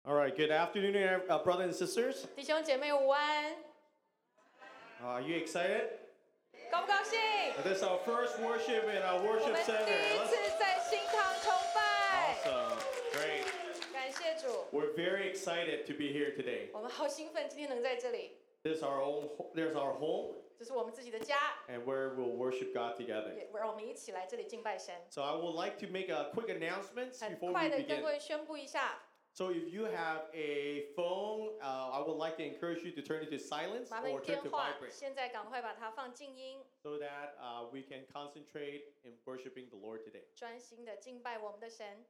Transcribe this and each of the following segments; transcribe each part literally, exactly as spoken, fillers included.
All right, good afternoon, uh, brothers and sisters. 弟兄姐妹午安， Uh, are you excited? 高不高兴？ This is our first worship in our 我 worship 们 center. 第一 Let's- 次在新堂崇拜， Awesome, great. 感谢主， We're very excited to be here today. 我们好兴奋，今天能在这里， This is our own. ho- There's our home, 这是我们自己的家， and where we'll worship God together. 也让我们一起来这里敬拜神。 So I would like to make a quick announcement 很 before 快 we 的跟 begin. 各位宣布一下， So if you have a phone, uh, I would like to encourage you to turn it to silence 麻烦你 or turn 电 to 话 vibrate, 现在赶快把它放静音， so that uh, we can concentrate in worshiping the Lord today. 专心的敬拜我们的神。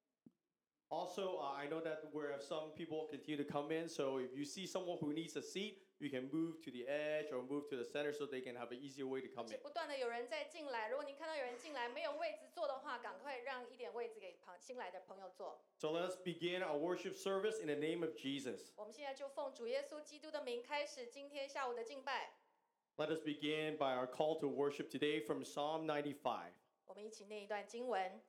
Also, uh, I know that where some people continue to come in, so if you see someone who needs a seat, you can move to the edge or move to the center so they can have an easier way to 而 come 且 in. 不断的有人在进来，如果您看到有人进来没有位置坐的话，赶快让一点位置给旁新来的朋友坐。 So let us begin our worship service in the name of Jesus. 我们现在就奉主耶稣基督的名开始今天下午的敬拜。 Let us begin by our call to worship today from Psalm ninety-five. 我们一起念一段经文。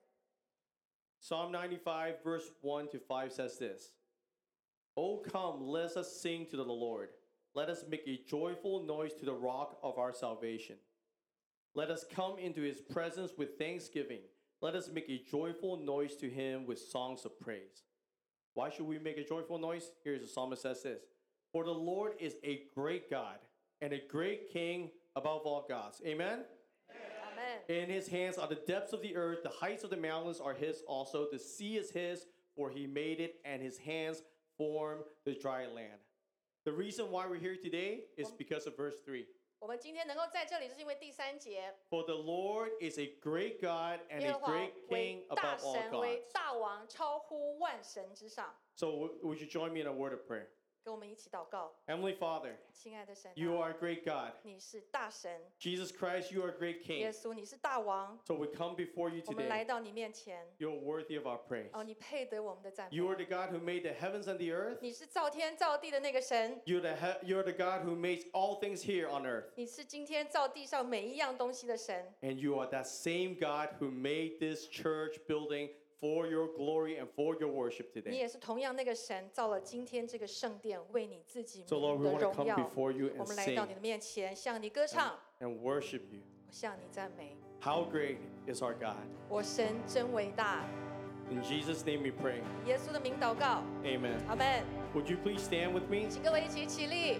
Psalm ninety-five, verse one to five says this: Oh, come, let us sing to the Lord. Let us make a joyful noise to the rock of our salvation. Let us come into his presence with thanksgiving. Let us make a joyful noise to him with songs of praise. Why should we make a joyful noise? Here's the psalmist says this: For the Lord is a great God and a great King above all gods. Amen? 阿门。 In his hands are the depths of the earth, the heights of the mountains are his also. The sea is his, for he made it, and his hands formed the dry land. The reason why we're here today is because of verse three. 我们今天能够在这里，就是因为第三节， For the Lord is a great God and 耶 a 和华 great 为 King 大 above all 神，为 gods. 大王，超乎万神之上。 So w- would you join me in a word of prayer? 跟我们一起祷告， Heavenly Father, 亲爱的神啊、 you are a great God. 你是大神， Jesus Christ, you are a great 耶 King. 稣你是大王， So we come before you 我们来 today. 到你面前， You're worthy of our praise. 哦，你配得我们的赞美。 You are the God who made the heavens and the earth. 你是造天造地的那个神， You're the, he- you're the God who makes all things here on earth. 你是今天造地上每一样东西的神， And you are that same God who made this church building for your glory and for your worship 你 today. 也是同样那个神，造了今天这个圣殿，为你自己 So, Lord, 名 we 的 want to 荣 come 耀。 before you 我 and 们来到 sing 你的面前，向你歌唱， and worship you. 向你赞美。 How great is our God? 我神真伟大， In Jesus' name we pray. 耶稣的名祷告， Amen. 阿门。 Would you please stand with me? 请各位一起起立。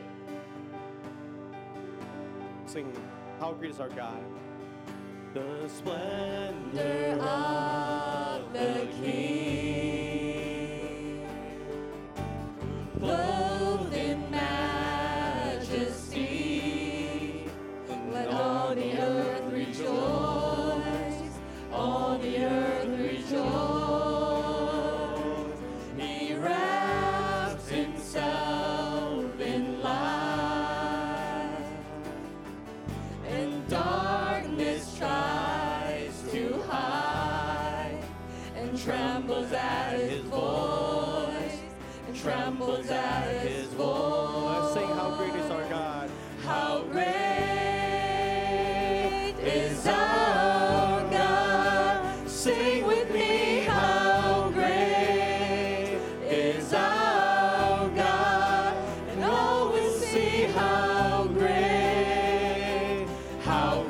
Sing, How great is our God? The Splendor splendor of the King, clothed in majesty, let all the earth rejoice, all the earth rejoice. He wraps himself in light, and darkness tries to hide, and trembles at his voice, and trembles at his voice. Let's sing How great is our God. How great is our God? Sing with me, how great is our God? And all will see how great, how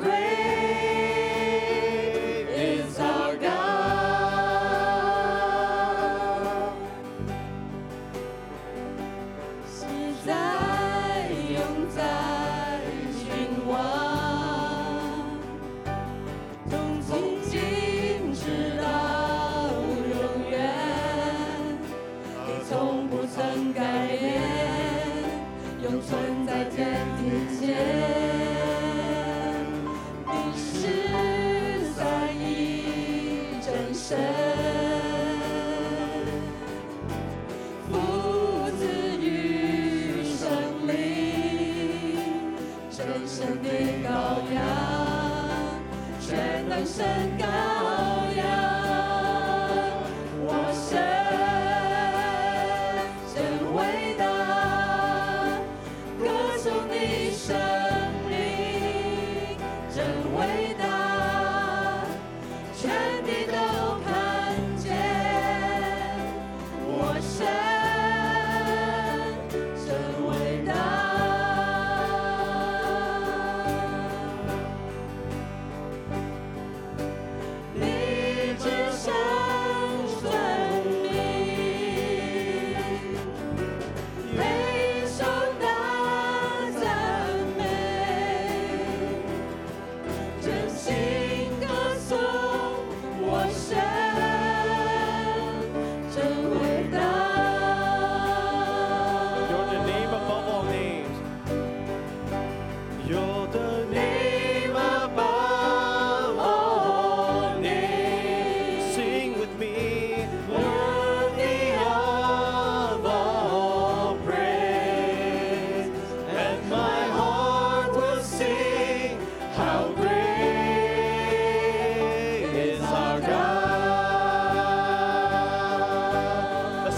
great is our God. 是在永在君王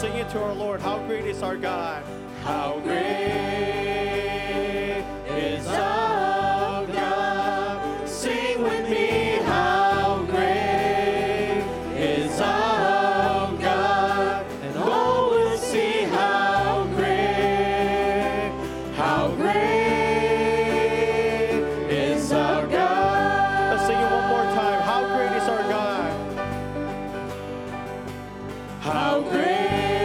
Sing it to our Lord. How great is our God? How great is our God? Sing with me. How great is our God? And all will see how great, how great is our God. Let's sing it one more time. How great is our God? How great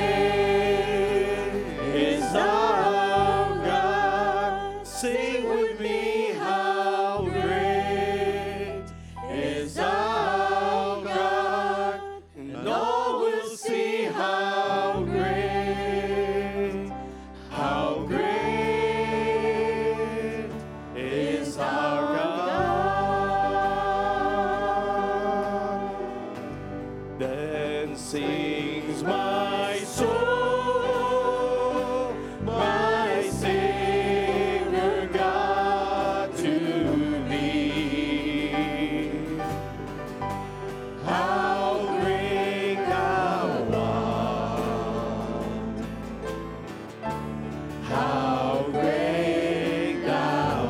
is our God? Sing with me. How great is our God? And all will see how great, how great is our God. Then sings my soul, my Savior God to thee. How great thou art, how great thou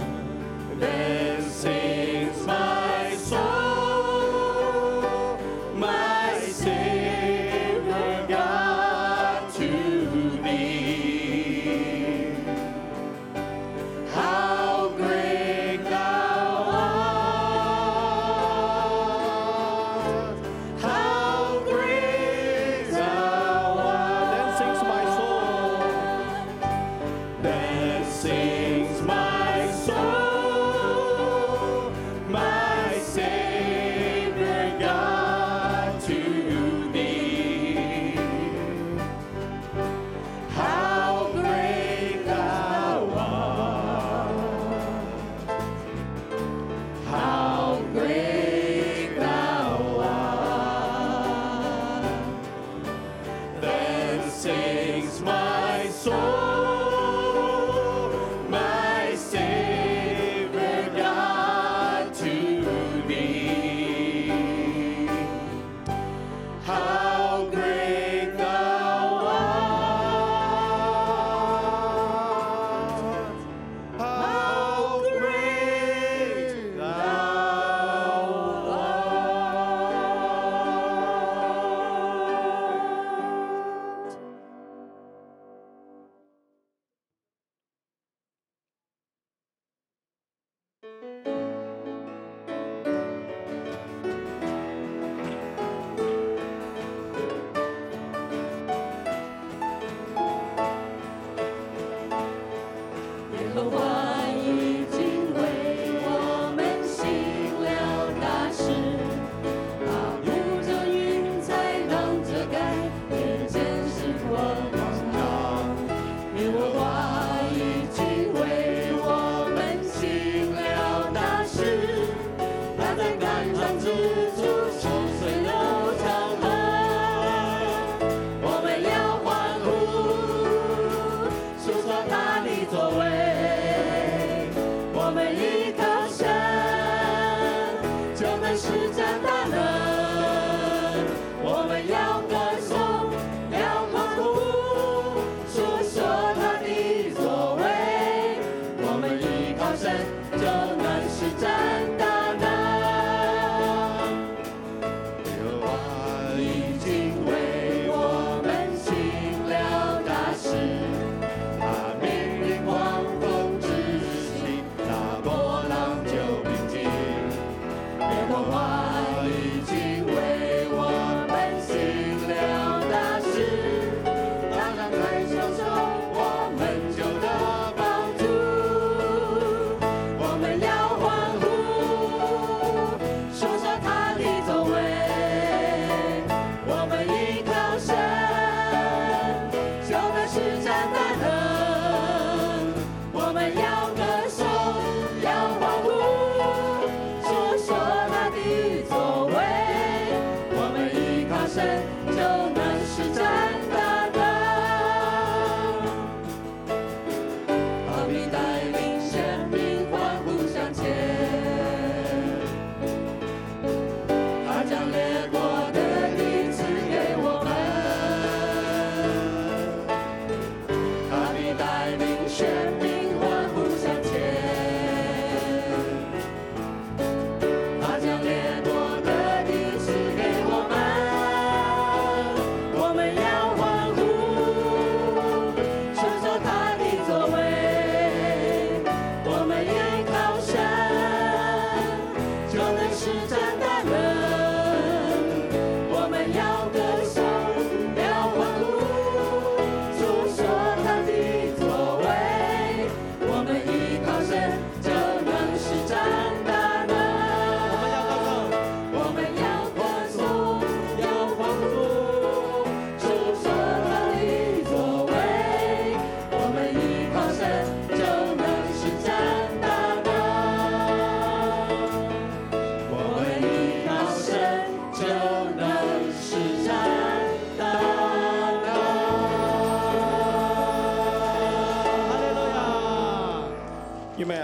art. Then sings my soul,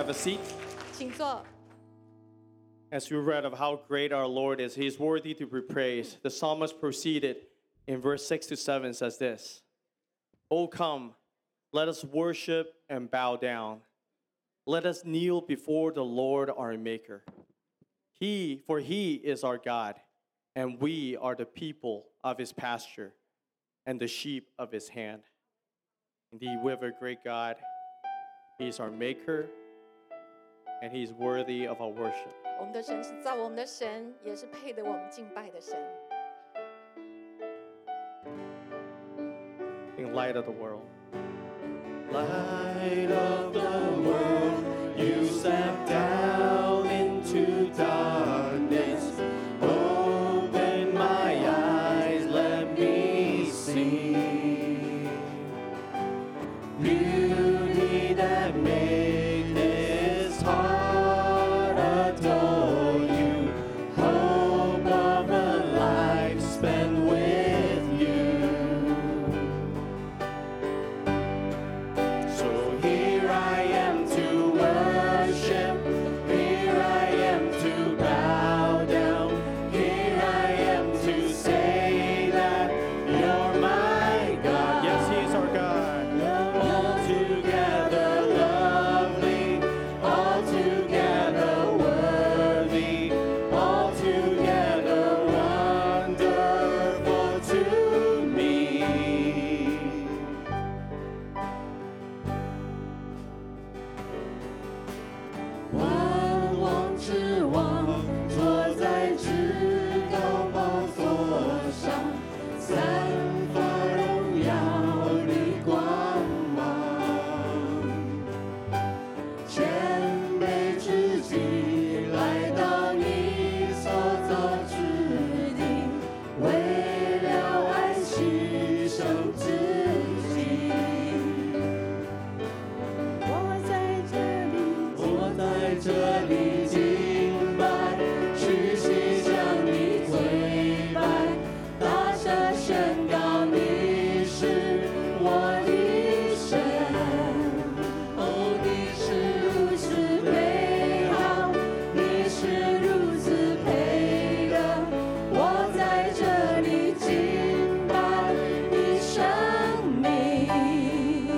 a seat. 请坐。 As we read of how great our Lord is, he is worthy to be praised. The psalmist proceeded in verse six to seven says this, "O come, let us worship and bow down. Let us kneel before the Lord our Maker. He, for he is our God, and we are the people of his pasture and the sheep of his hand." Indeed, we have a great God. He is our Maker, and he is worthy of our worship. 我们的神是造我们的神，也是配得我们敬拜的神。 In light of the world. Light of the world, you step down into darkness. Open my eyes, let me see beauty that makes this heart adore you. Hope of a life spent with you. So here I am to worship, here I am to bow down, here I am to say that you're my God. Yes, he is our God. Altogether lovely, altogether worthy, altogether wonderful to me. 万王之王坐在至高宝座上，散发荣耀的光芒，谦卑自己来到你所造之地，为了爱牺牲自己。我在这里，我在这里敬拜，屈膝向你跪拜，大声宣告你是我的神。哦，你是如此美好，你是如此配得，我在这里敬拜你生命。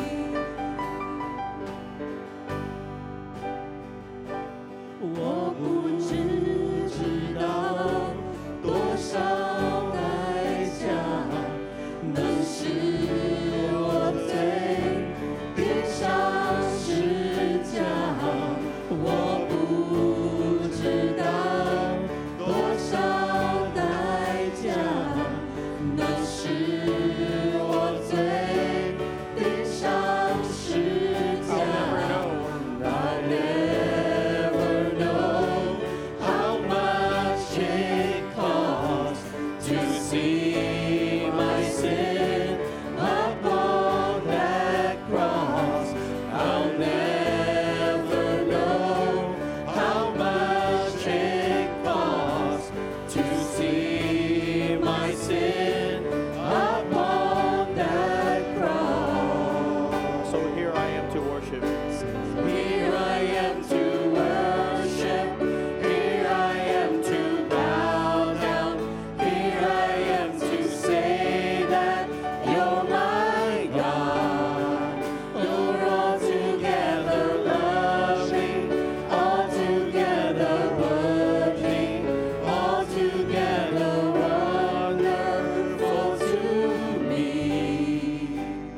我不知知道多少代价能使我罪钉上十架，我不知道多少代价能使我罪钉上十架。I'll never know how much it costs to see my sin upon that cross. I'll never know how much it costs to see my sin upon that cross. So here I am to worship. Here I am to worship, here I am to bow down, here I am to say that you're my God. You're altogether lovely, altogether worthy, altogether wonderful to me.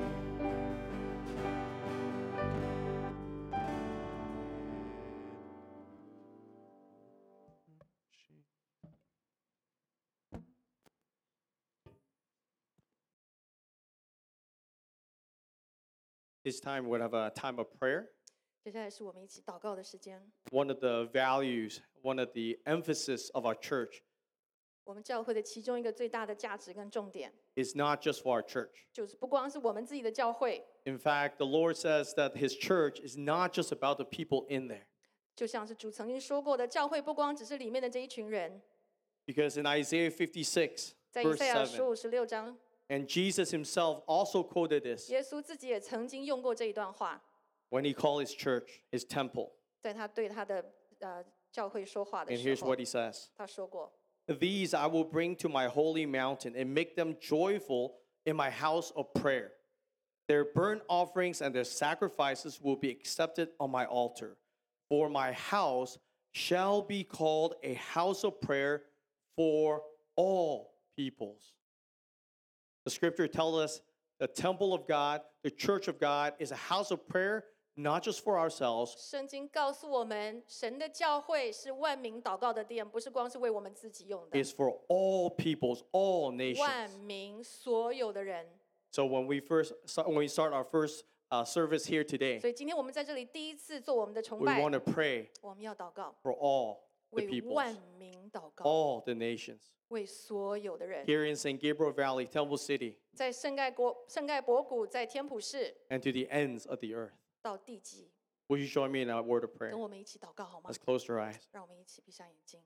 This time we'll have a time of prayer. 接下来是我们一起祷告的时间。 One of the values, one of the emphasis of our church 我们教会的其中一个最大的价值跟重点， is not just for our church. 就是不光是我们自己的教会， In fact, the Lord says that his church is not just about the people in there. 就像是主曾经说过的，教会不光只是里面的这一群人。 Because in Isaiah fifty-six, 在以 verse 赛亚书 seven, 五十六章， and Jesus himself also quoted this 耶稣自己也曾经用过这一段话。 when he called his church his temple. 在他对他的呃教会说话的 And 时 here's 候 what，he says. 他说过 These I will bring to my holy mountain and make them joyful in my house of prayer. Their burnt offerings and their sacrifices will be accepted on my altar. For my house shall be called a house of prayer for all peoples. The scripture tells us the temple of God, the church of God, is a house of prayer, not just for ourselves, 圣经告诉我们，神的教会是万民祷告的殿，不是光是为我们自己用的， is for all peoples, all 万 nations. 民所有的人。 So when we first when we start our first uh, service here today, 所以今天我们在这里第一次做我们的崇 we 拜， want to pray 我们要祷告， for all the 为 peoples, 万民祷告， all the nations. 为所有的人。 Here in Saint Gabriel Valley, Temple City, 在圣盖国、圣盖博谷，在天普市 and to the ends of the earth. 到地极， Would you join me in a word of prayer? 跟我们一起祷告好吗 Let's？close our eyes. 让我们一起闭上眼睛。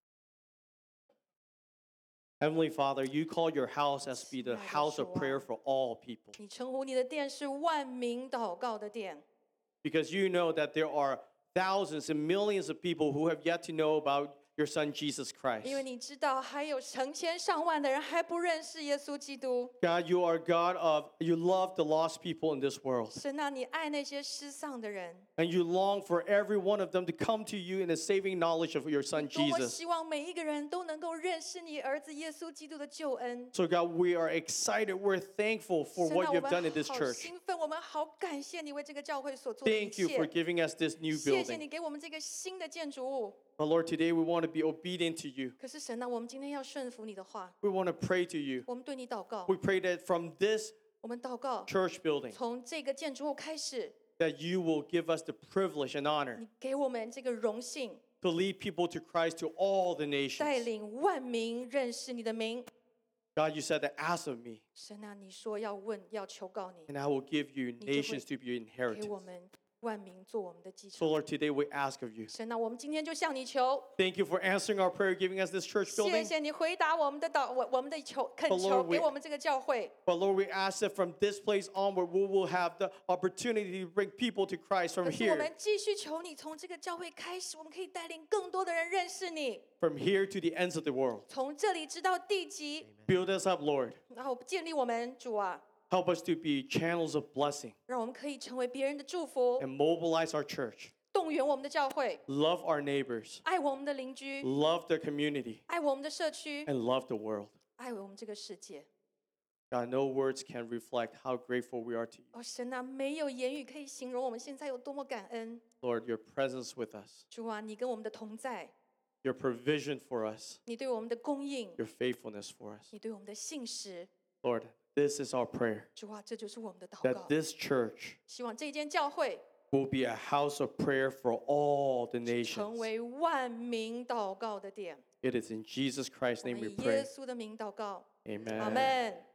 Heavenly Father, you call your house as be the house of prayer for all people. 你称呼你的殿是万民祷告的殿， Because you know that there are thousands and millions of people who have yet to know about your son Jesus Christ. 因为你知道还有成千上万的人还不认识耶稣基督。 God, you are God of, you love the lost people in this world. 神啊，你爱那些失丧的人， And you long for every one of them to come to you in the saving knowledge of your son 多么 Jesus. 希望每一个人都能够认识你儿子耶稣基督的救恩。 So God, we are excited. We're thankful for 神啊， what 我 you have done in 们 this 好 church. 兴奋，我们好感谢你为这个教会所做的一 Thank you for 切。 giving us this new 谢谢你 building. 给我们这个新的建筑物。 But Lord, today we want to be obedient to you. 可是神啊，我们今天要顺服你的话， We want to pray to you. 我们对你祷告， We pray that from this 我们祷告， church building, 从这个建筑物开始， that you will give us the privilege and honor 你给我们这个荣幸， to lead people to Christ to all the 带 nations. 领万民认识你的名。 God, you said that ask of me, 神啊，你说要问，要求告你， and I will give you 就会 nations to be your 给 inheritance. 我们万民做我们的继 So 承。 Lord, today we ask of you. 神啊，我们今天就向你求， Thank you for answering our prayer, giving us this church 谢 building. 谢你回答我们的祷，我我们的求恳 But 求， Lord, we- 给我们这个教会。 But Lord, we ask that from this place onward, we will have the opportunity to bring people to Christ from 可是我 here, 们继续求你，从这个教会开始，我们可以带领更多的人认识你， from here to the ends of the world. 从这里直到地极， Build us up, Lord. 然后建立我们，主啊， Help us to be channels of blessing 让我们可以成为别人的祝福， and mobilize our church. 动员我们的教会， Love our neighbors, 爱我们的邻居， love the community, 爱我们的社区， and love the world. 爱我们这个世界。 God, no words can reflect how grateful we are to you. 哦，神啊，没有言语可以形容我们现在有多么感恩。 Lord, your presence with us, 主啊，你跟我们的同在， your provision for us, 你对我们的供应， your faithfulness for us. 你对我们的信实。 Lord, this is our prayer, 主啊，这就是我们的祷 that 告。 this church 希望这间教会 will be a house of prayer for all the 成 nations. 为万民祷告的殿。 It is in Jesus Christ's 我 name 们 we 以耶 pray. 稣的名祷告，阿 Amen. 门。